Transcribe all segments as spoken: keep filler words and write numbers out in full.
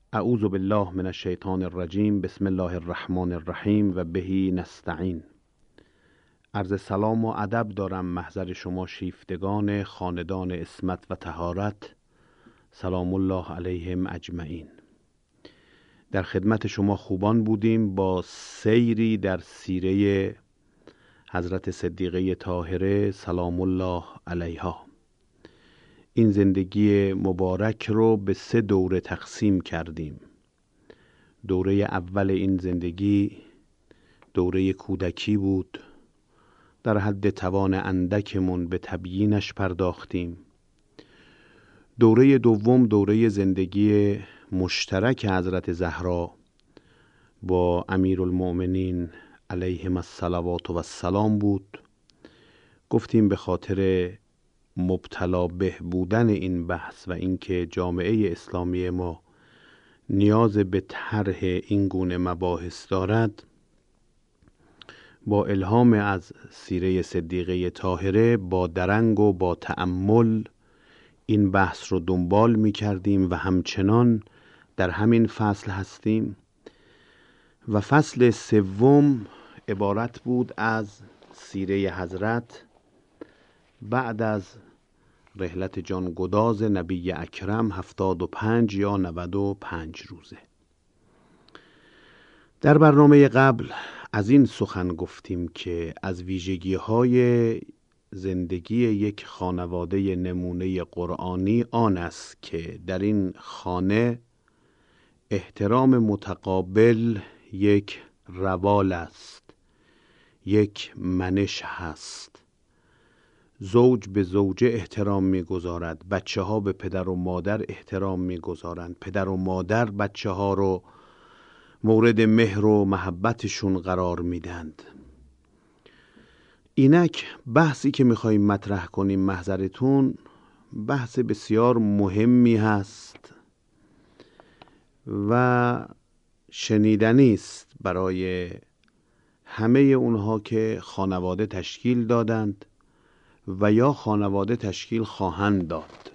اعوذ بالله من الشیطان الرجیم. بسم الله الرحمن الرحیم و بهی نستعین. عرض سلام و ادب دارم محضر شما شیفتگان خاندان عصمت و طهارت، سلام الله علیهم اجمعین. در خدمت شما خوبان بودیم با سیری در سیره حضرت صدیقه طاهره سلام الله علیها. این زندگی مبارک رو به سه دوره تقسیم کردیم. دوره اول این زندگی دوره کودکی بود. در حد توان اندکمون به تبیینش پرداختیم. دوره دوم دوره زندگی مشترک حضرت زهرا با امیرالمؤمنین علیهم الصلوات و السلام بود. گفتیم به خاطر مبتلا به بودن این بحث و اینکه جامعه اسلامی ما نیاز به طرح این گونه مباحث دارد، با الهام از سیره صدیقه طاهره با درنگ و با تأمل این بحث رو دنبال می کردیم و همچنان در همین فصل هستیم. و فصل سوم عبارت بود از سیره حضرت بعد از رحلت جانگداز نبی اکرم هفتاد و پنج یا نود و پنج روزه. در برنامه قبل از این سخن گفتیم که از ویژگی‌های زندگی یک خانواده نمونه قرآنی آن است که در این خانه احترام متقابل یک روال است، یک منش هست. زوج به زوجه احترام می‌گذارد، بچه ها به پدر و مادر احترام می‌گذارند، پدر و مادر بچه ها رو مورد مهر و محبتشون قرار میدند. اینک بحثی که می‌خوایم مطرح کنیم محضرتون بحث بسیار مهمی هست و شنیدنی است برای همه اونها که خانواده تشکیل دادند و یا خانواده تشکیل خواهند داد.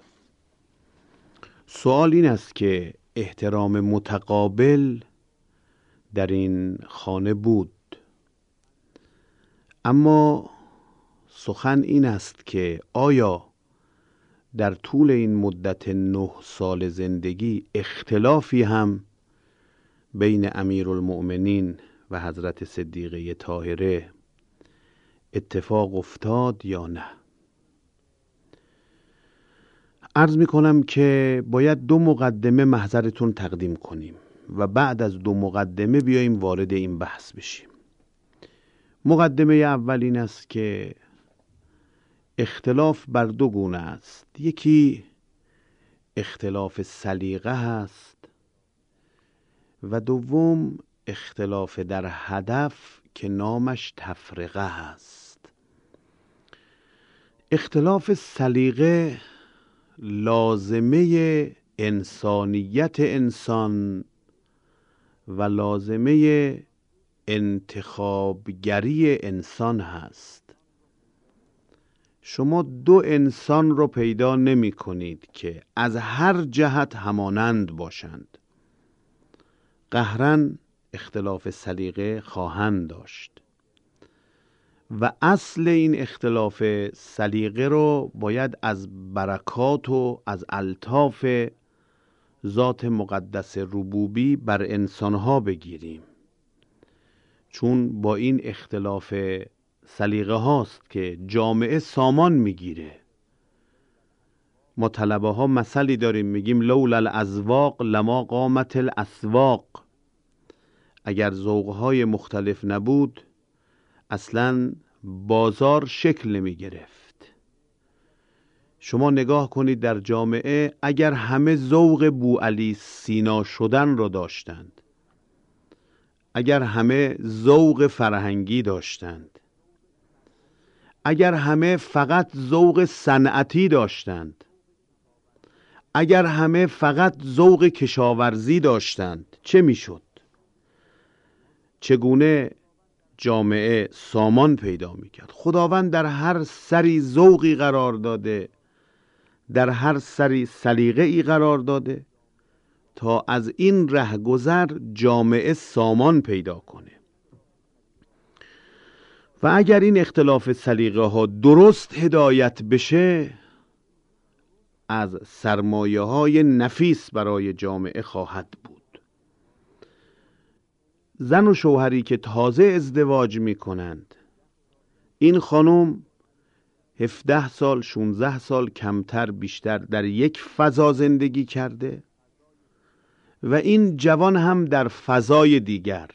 سوال این است که احترام متقابل در این خانه بود، اما سخن این است که آیا در طول این مدت نه سال زندگی اختلافی هم بین امیرالمؤمنین و حضرت صدیقه طاهره اتفاق افتاد یا نه؟ عرض می کنم که باید دو مقدمه محضرتون تقدیم کنیم و بعد از دو مقدمه بیاییم وارد این بحث بشیم. مقدمه اول این است که اختلاف بر دو گونه است. یکی اختلاف سلیقه هست و دوم اختلاف در هدف که نامش تفرقه هست. اختلاف سلیقه لازمه انسانیت انسان و لازمه انتخابگری انسان هست. شما دو انسان رو پیدا نمی کنید که از هر جهت همانند باشند. قهراً اختلاف سلیقه خواهند داشت و اصل این اختلاف سلیقه رو باید از برکات و از الطاف ذات مقدس ربوبی بر انسانها بگیریم، چون با این اختلاف سلیقه هاست که جامعه سامان میگیره. ما طلبه ها مثلی داریم، میگیم لولا الازواق لما قامت الاسواق. اگر ذوق‌های مختلف نبود اصلاً بازار شکل نمی گرفت. شما نگاه کنید در جامعه، اگر همه ذوق بوعلی سینا شدن را داشتند، اگر همه ذوق فرهنگی داشتند، اگر همه فقط ذوق صنعتی داشتند، اگر همه فقط ذوق کشاورزی داشتند، چه میشد؟ چگونه جامعه سامان پیدا میکرد؟ خداوند در هر سری ذوقی قرار داده، در هر سری سلیقه‌ای قرار داده تا از این رهگذر جامعه سامان پیدا کنه. و اگر این اختلاف سلیقه ها درست هدایت بشه، از سرمایه های نفیس برای جامعه خواهد بود. زن و شوهری که تازه ازدواج می کنند، این خانم هفده سال شانزده سال کمتر بیشتر در یک فضا زندگی کرده و این جوان هم در فضای دیگر.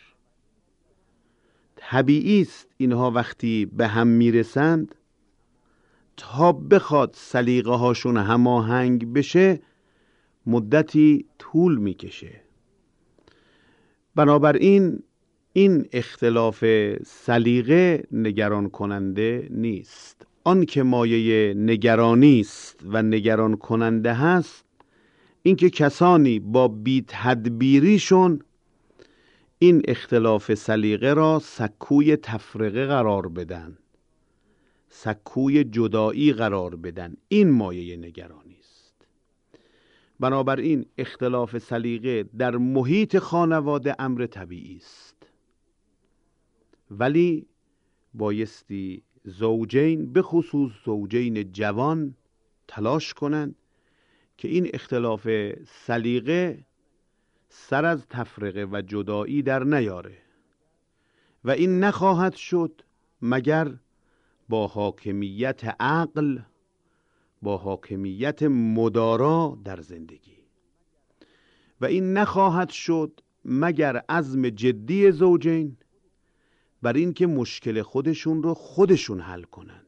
طبیعی است اینها وقتی به هم میرسند تا بخواد سلیقه هاشون هماهنگ بشه مدتی طول میکشه. بنابراین این اختلاف سلیقه نگران کننده نیست. آن که مایه نگرانی است و نگران کننده هست اینکه کسانی با بی تدبیریشون این اختلاف سلیقه را سکوی تفرقه قرار بدن، سکوی جدایی قرار بدن. این مایه نگرانی است. بنابراین اختلاف سلیقه در محیط خانواده امر طبیعی است، ولی بایستی زوجین، به خصوص زوجین جوان، تلاش کنند که این اختلاف سلیقه سر از تفرقه و جدایی در نیاره و این نخواهد شد مگر با حاکمیت عقل، با حاکمیت مدارا در زندگی، و این نخواهد شد مگر عزم جدی زوجین بر این که مشکل خودشون رو خودشون حل کنند.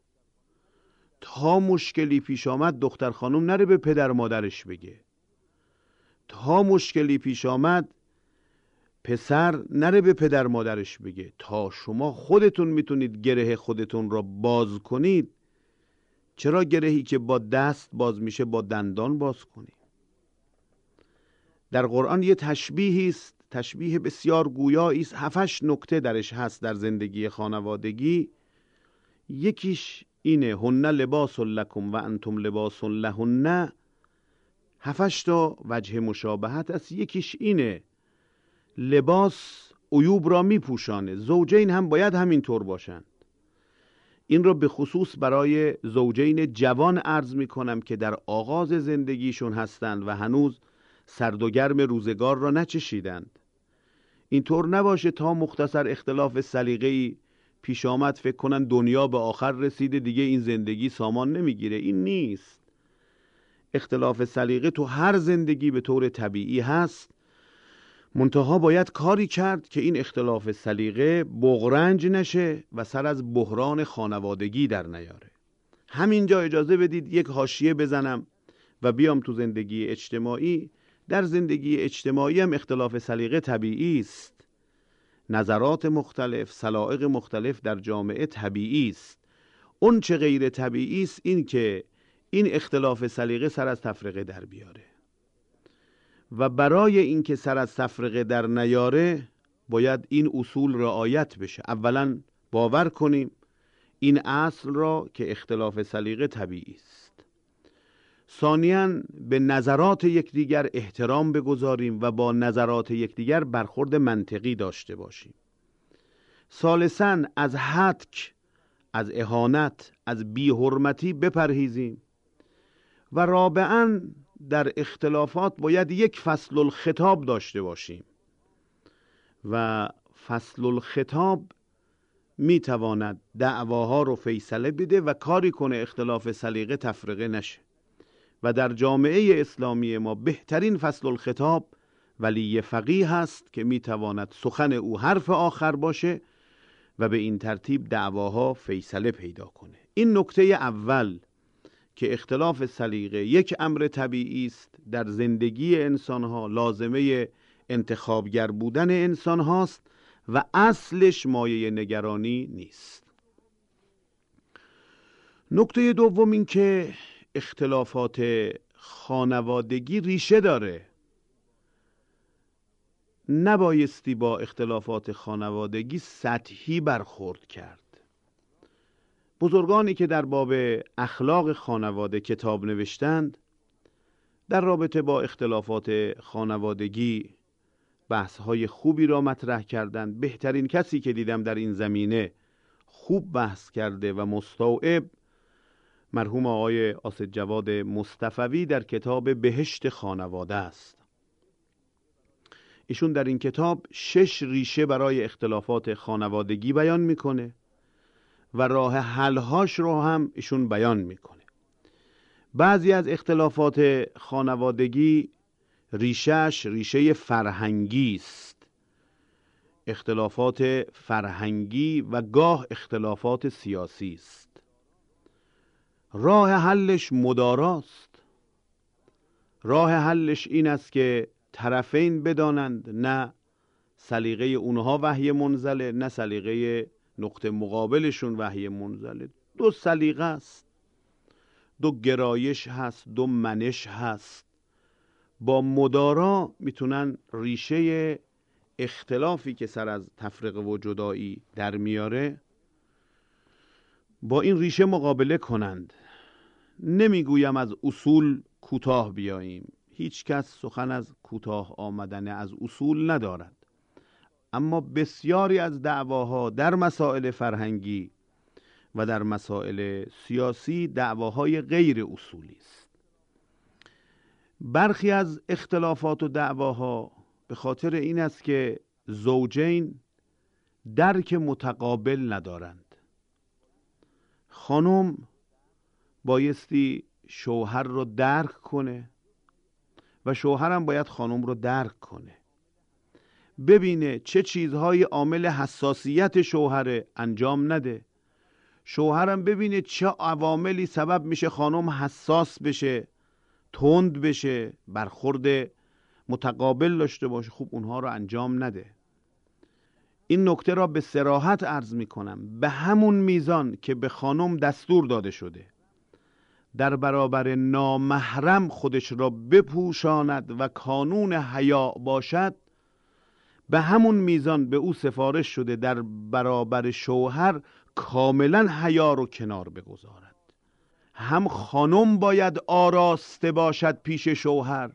تا مشکلی پیش آمد دختر خانم نره به پدر مادرش بگه، تا مشکلی پیش آمد پسر نره به پدر مادرش بگه. تا شما خودتون میتونید گره خودتون را باز کنید، چرا گرهی که با دست باز میشه با دندان باز کنید؟ در قرآن یه تشبیهی است، تشبیه بسیار گویایی است، هفتش نکته درش هست در زندگی خانوادگی. یکیش اینه هن لباس لکم و انتم لباس لهن. هفتش تا وجه مشابهت است. یکیش اینه لباس عیوب را می پوشانه، زوجین هم باید همین طور باشند. این را به خصوص برای زوجین جوان عرض می کنم که در آغاز زندگیشون هستند و هنوز سرد و گرم روزگار را نچشیدند. این طور نباشه تا مختصر اختلاف سلیقه‌ای پیش آمد فکر کنن دنیا به آخر رسیده دیگه این زندگی سامان نمیگیره. این نیست. اختلاف سلیقه تو هر زندگی به طور طبیعی هست، منتها باید کاری کرد که این اختلاف سلیقه بغرنج نشه و سر از بحران خانوادگی در نیاره. همینجا اجازه بدید یک حاشیه بزنم و بیام تو زندگی اجتماعی. در زندگی اجتماعی هم اختلاف سلیقه طبیعی است. نظرات مختلف، سلائق مختلف در جامعه طبیعی است. اون چه غیر طبیعی است این که این اختلاف سلیقه سر از تفرقه در بیاره، و برای اینکه سر از تفرقه در نیاره باید این اصول رعایت بشه. اولا باور کنیم این اصل را که اختلاف سلیقه طبیعی است. ثانیاً به نظرات یکدیگر احترام بگذاریم و با نظرات یکدیگر برخورد منطقی داشته باشیم. ثالثاً از هتک، از اهانت، از بی‌حرمتی بپرهیزیم. و رابعاً در اختلافات باید یک فصل الخطاب داشته باشیم و فصل الخطاب میتواند دعواها رو فیصله بده و کاری کنه اختلاف سلیقه تفرقه نشه. و در جامعه اسلامی ما بهترین فصل الخطاب ولی فقیه هست که میتواند سخن او حرف آخر باشه و به این ترتیب دعواها فیصله پیدا کنه. این نکته اول که اختلاف سلیقه یک امر طبیعی است در زندگی انسانها، لازمه انتخابگر بودن انسان هاست و اصلش مایه نگرانی نیست. نکته دوم این که اختلافات خانوادگی ریشه داره. نبایستی با اختلافات خانوادگی سطحی برخورد کرد. بزرگانی که در باب اخلاق خانواده کتاب نوشتند در رابطه با اختلافات خانوادگی بحث‌های خوبی را مطرح کردند. بهترین کسی که دیدم در این زمینه خوب بحث کرده و مستوعب مرحوم آقای آصد جواد مصطفوی در کتاب بهشت خانواده است. ایشون در این کتاب شش ریشه برای اختلافات خانوادگی بیان میکنه و راه حل‌هاش رو هم ایشون بیان میکنه. بعضی از اختلافات خانوادگی ریشهش ریشه فرهنگی است، اختلافات فرهنگی و گاه اختلافات سیاسی است. راه حلش مداراست. راه حلش این است که طرفین بدانند نه سلیقه اونها وحی منزله، نه سلیقه نقطه مقابلشون وحی منزله. دو سلیقه است، دو گرایش هست، دو منش هست. با مدارا میتونن ریشه اختلافی که سر از تفرقه و جدایی در میاره با این ریشه مقابله کنند. نمیگویم از اصول کوتاه بیاییم، هیچ کس سخن از کوتاه آمدن از اصول ندارد، اما بسیاری از دعواها در مسائل فرهنگی و در مسائل سیاسی دعواهای غیر اصولی است. برخی از اختلافات و دعواها به خاطر این است که زوجین درک متقابل ندارند. خانم بایستی شوهر رو درک کنه و شوهرم باید خانم رو درک کنه، ببینه چه چیزهای عامل حساسیت شوهر انجام نده، شوهرم ببینه چه عواملی سبب میشه خانم حساس بشه، تند بشه، برخورد متقابل داشته باشه، خوب اونها رو انجام نده. این نکته را به صراحت عرض میکنم. به همون میزان که به خانم دستور داده شده در برابر نامحرم خودش را بپوشاند و کانون حیا باشد، به همون میزان به او سفارش شده در برابر شوهر کاملا حیا رو کنار بگذارد. هم خانم باید آراسته باشد پیش شوهر،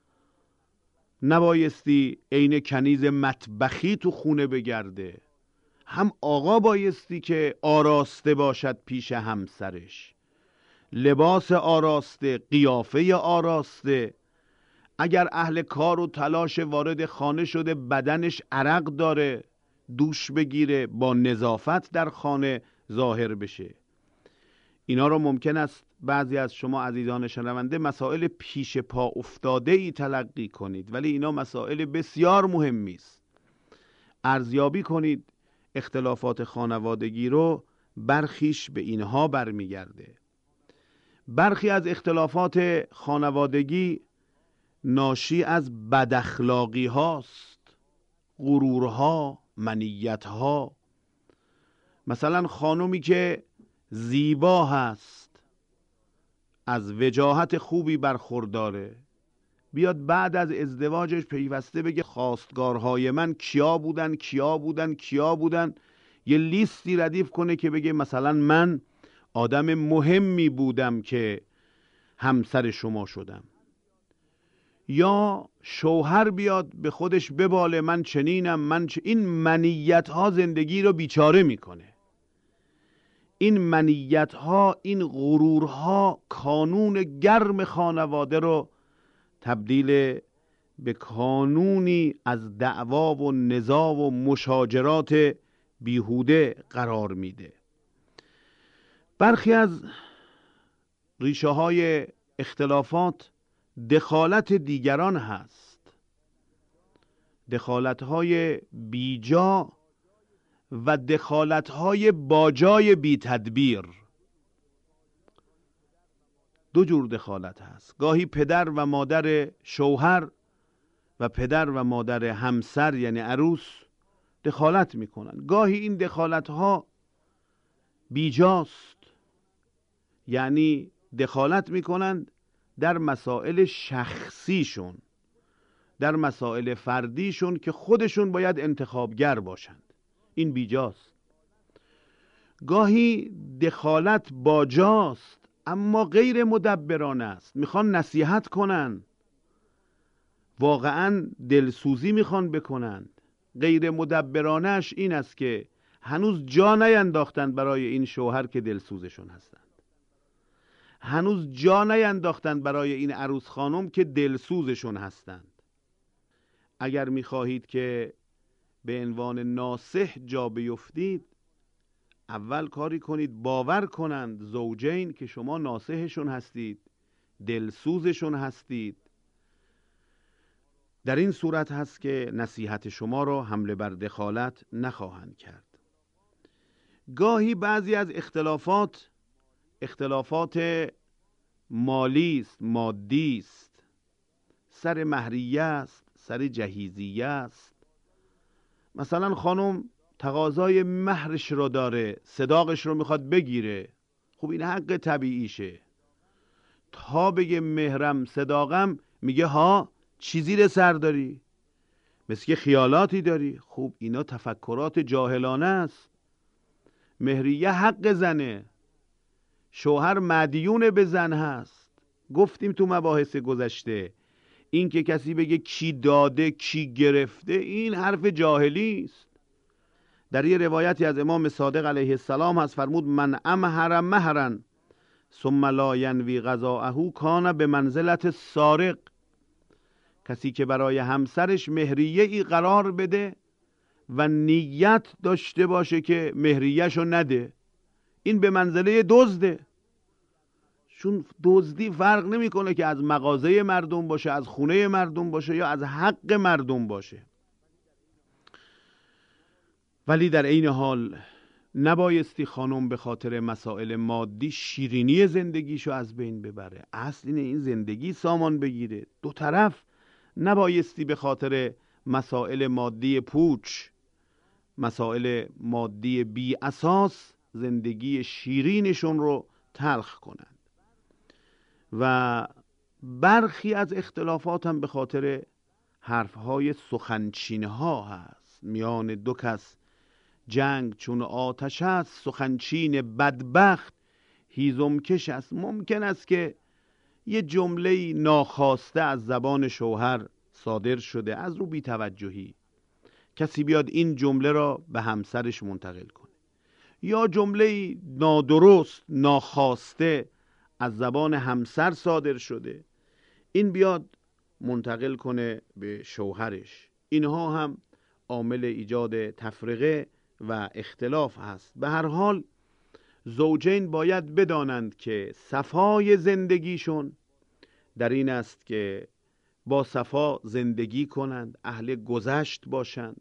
نبایستی عین کنیز مطبخی تو خونه بگرده، هم آقا بایستی که آراسته باشد پیش همسرش، لباس آراسته، قیافه آراسته. اگر اهل کار و تلاش وارد خانه شده بدنش عرق داره، دوش بگیره، با نظافت در خانه ظاهر بشه. اینا رو ممکن است بعضی از شما عزیزان شنونده مسائل پیش پا افتاده ای تلقی کنید، ولی اینا مسائل بسیار مهمی است. ارزیابی کنید اختلافات خانوادگی رو، برخیش به اینها برمیگرده. برخی از اختلافات خانوادگی ناشی از بداخلاقی هاست، غرورها، منیتها. مثلا خانومی که زیبا هست، از وجاهت خوبی برخورداره، بیاد بعد از ازدواجش پیوسته بگه خواستگارهای من کیا بودن کیا بودن کیا بودن، یه لیستی ردیف کنه که بگه مثلا من آدم مهمی بودم که همسر شما شدم. یا شوهر بیاد به خودش بباله من چنینم من چ... این منیت ها زندگی رو بیچاره میکنه. این منیت ها، این غرور ها کانون گرم خانواده رو تبدیل به کانونی از دعوا و نزاع و مشاجرات بیهوده قرار میده. برخی از ریشه های اختلافات دخالت دیگران هست، دخالت های بیجا و دخالت های باجای بی تدبیر. دو جور دخالت هست. گاهی پدر و مادر شوهر و پدر و مادر همسر یعنی عروس دخالت میکنن. گاهی این دخالت ها بیجاست، یعنی دخالت میکنند در مسائل شخصیشون، در مسائل فردیشون که خودشون باید انتخابگر باشند. این بیجاست. گاهی دخالت باجاست، اما غیر مدبرانه است، میخوان نصیحت کنن، واقعا دلسوزی میخوان بکنند. غیر مدبرانش این است که هنوز جا نینداختند برای این شوهر که دلسوزشون هستند، هنوز جا نینداختند برای این عروس خانم که دلسوزشون هستند. اگر میخواهید که به عنوان ناصح جا بیفتید، اول کاری کنید باور کنند زوجین که شما ناصحشون هستید، دلسوزشون هستید. در این صورت هست که نصیحت شما را حمله بر دخالت نخواهند کرد. گاهی بعضی از اختلافات اختلافات مالی است، مادی است، سر مهریه است، سر جهیزیه است. مثلا خانم تقاضای مهرش رو داره، صداقش رو میخواد بگیره، خب این حق طبیعیشه. تا بگه مهرم صداقم میگه ها چی زیر سر داری؟ مثل که خیالاتی داری. خوب اینا تفکرات جاهلانه است. مهریه حق زنه، شوهر مدیون به زن هست. گفتیم تو مباحث گذشته این که کسی بگه کی داده کی گرفته، این حرف جاهلی است. در یه روایتی از امام صادق علیه السلام هست، فرمود من امهر مهرا ثم لا ینوی قضاءه کان به منزلت سارق. کسی که برای همسرش مهریه ای قرار بده و نیت داشته باشه که مهریه‌شو نده، این به منزله دزده. چون دزدی فرق نمیکنه که از مغازه مردم باشه، از خونه مردم باشه یا از حق مردم باشه. ولی در عین حال نبایستی خانم به خاطر مسائل مادی شیرینی زندگیشو از بین ببره. اصل اینه این زندگی سامان بگیره. دو طرف نبایستی به خاطر مسائل مادی پوچ، مسائل مادی بی اساس زندگی شیرینشون رو تلخ کنند. و برخی از اختلافات هم به خاطر حرفهای سخنچینها هست. میان دو کس جنگ چون آتش است، سخنچین بدبخت هیزمکش است. ممکن است که یه جمله ناخواسته از زبان شوهر صادر شده از رو بی‌توجهی، کسی بیاد این جمله را به همسرش منتقل کنه، یا جمله نادرست ناخواسته از زبان همسر صادر شده، این بیاد منتقل کنه به شوهرش. اینها هم عامل ایجاد تفرقه و اختلاف هست. به هر حال زوجین باید بدانند که صفای زندگیشون در این است که با صفا زندگی کنند، اهل گذشت باشند،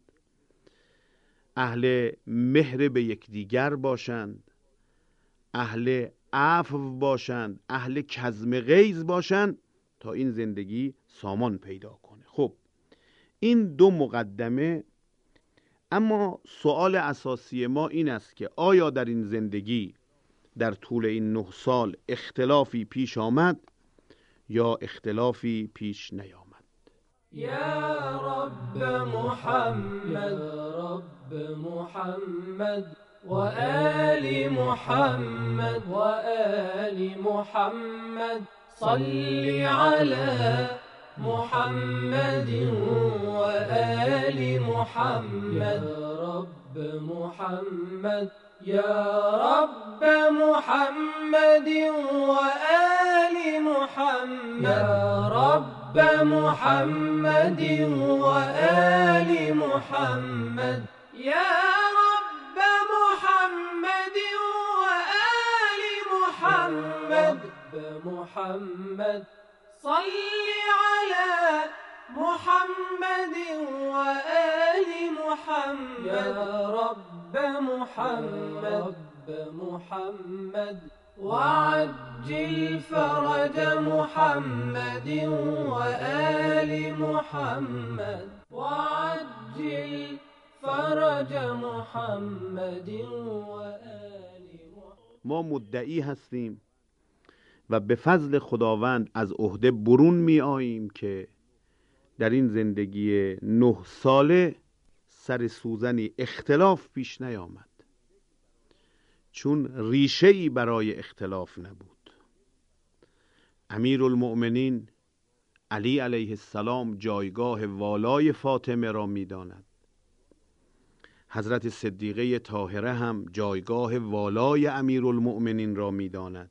اهل مهر به یکدیگر باشند، اهل عفو باشند، اهل کظم غیظ باشند تا این زندگی سامان پیدا کنه. خب این دو مقدمه. اما سوال اساسی ما این است که آیا در این زندگی در طول این نه سال اختلافی پیش آمد یا اختلافی پیش نیامد؟ یا رب محمد رب محمد و آل محمد و آل محمد صل علی محمد و آل محمد رب محمد یا رب محمد و آل محمد یا رب محمد و آل محمد یا رب محمد و آل محمد محمد صل على محمد وآل محمد يا رب محمد محمد وعجل فرج محمد وآل محمد وعجل فرج محمد وآل محمد. ما مدعی هستیم و به فضل خداوند از عهده برون می آییم که در این زندگی نه ساله سر سوزنی اختلاف پیش نیامد، چون ریشه‌ای برای اختلاف نبود. امیرالمؤمنین علی علیه السلام جایگاه والای فاطمه را می‌داند. حضرت صدیقه طاهره هم جایگاه والای امیرالمؤمنین را می‌داند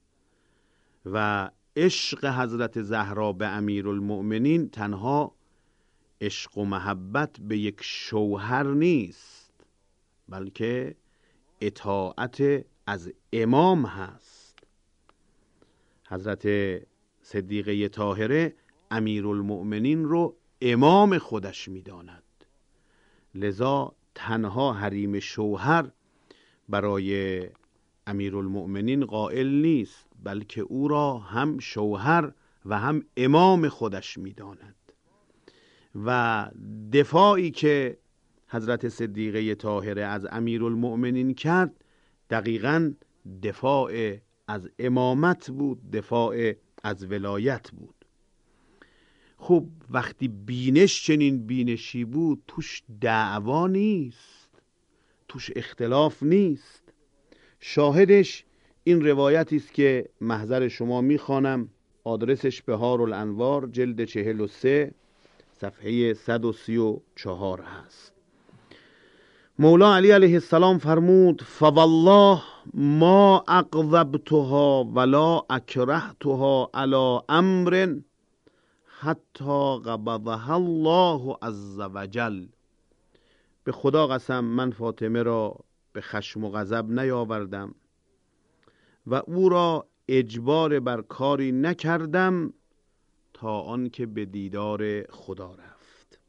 و عشق حضرت زهرا به امیرالمؤمنین تنها عشق و محبت به یک شوهر نیست، بلکه اطاعت از امام هست. حضرت صدیقه طاهره امیرالمؤمنین رو امام خودش می‌داند، لذا تنها حریم شوهر برای امیرالمؤمنین قائل نیست، بلکه او را هم شوهر و هم امام خودش می‌داند. و دفاعی که حضرت صدیقه طاهره از امیرالمؤمنین کرد دقیقاً دفاع از امامت بود، دفاع از ولایت بود. خب وقتی بینش چنین بینشی بود، توش دعوا نیست، توش اختلاف نیست. شاهدش این روایتی است که محضر شما میخوانم، آدرسش بهارالانوار جلد چهل و سه صفحه صد و سی و چهار هست. مولا علی علیه السلام فرمود: فوالله ما اقذبتها ولا اکرهتها علی امر حتی قبضها الله عز وجل. به خدا قسم من فاطمه را به خشم و غضب نیاوردم و او را اجبار بر کاری نکردم تا آنکه به دیدار خدا رفت.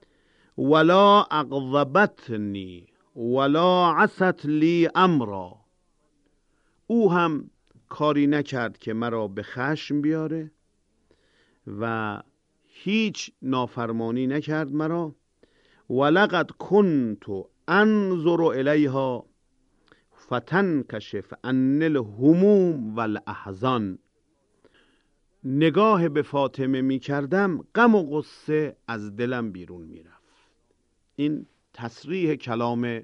ولا اغضبتنی ولا عصت لی امرا. او هم کاری نکرد که مرا به خشم بیاره و هیچ نافرمانی نکرد مرا. ولقد کنت انظر الیها فتنکشف عن الهموم والاحزان. نگاه به فاطمه می کردم، غم و غصه از دلم بیرون می رفت. این تصریح کلام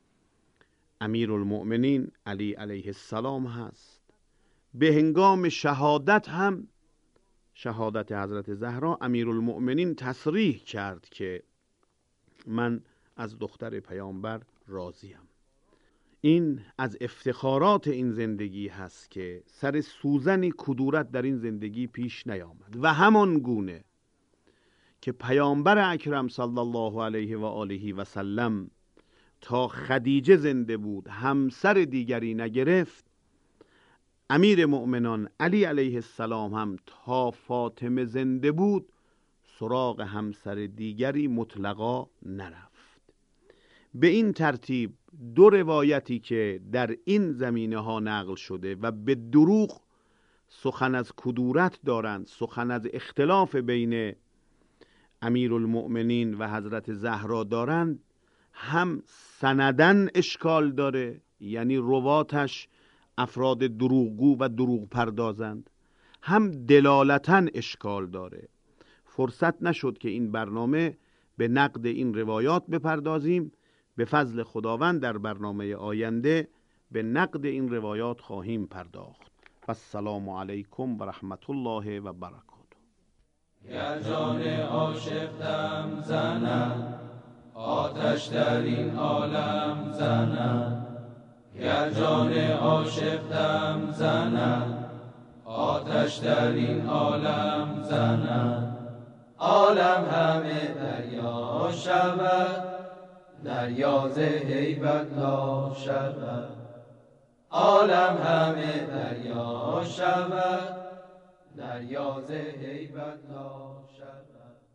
امیرالمؤمنین علی علیه السلام هست. به هنگام شهادت هم، شهادت حضرت زهرا، امیرالمؤمنین تصریح کرد که من از دختر پیامبر راضیم. این از افتخارات این زندگی هست که سر سوزنی کدورت در این زندگی پیش نیامد و همان گونه که پیامبر اکرم صلی الله علیه و آله و سلم تا خدیجه زنده بود همسر دیگری نگرفت، امیر مؤمنان علی علیه السلام هم تا فاطمه زنده بود سراغ همسر دیگری مطلقا نرفت. به این ترتیب دو روایتی که در این زمینه ها نقل شده و به دروغ سخن از کدورت دارند، سخن از اختلاف بین امیرالمؤمنین و حضرت زهرا دارند، هم سندن اشکال داره، یعنی رواتش افراد دروغگو و دروغ پردازند، هم دلالتن اشکال داره. فرصت نشد که این برنامه به نقد این روایات بپردازیم. به فضل خداوند در برنامه آینده به نقد این روایات خواهیم پرداخت. السلام علیکم و رحمت الله و برکاته. گر جان عاشق دم زند، آتش در این عالم زند. گر جان عاشق دم زند، آتش در این عالم زند. عالم همه دریا شود، دریا ز هیبت لا شود. عالم همه دریا شود، دریا ز هیبت لا شود.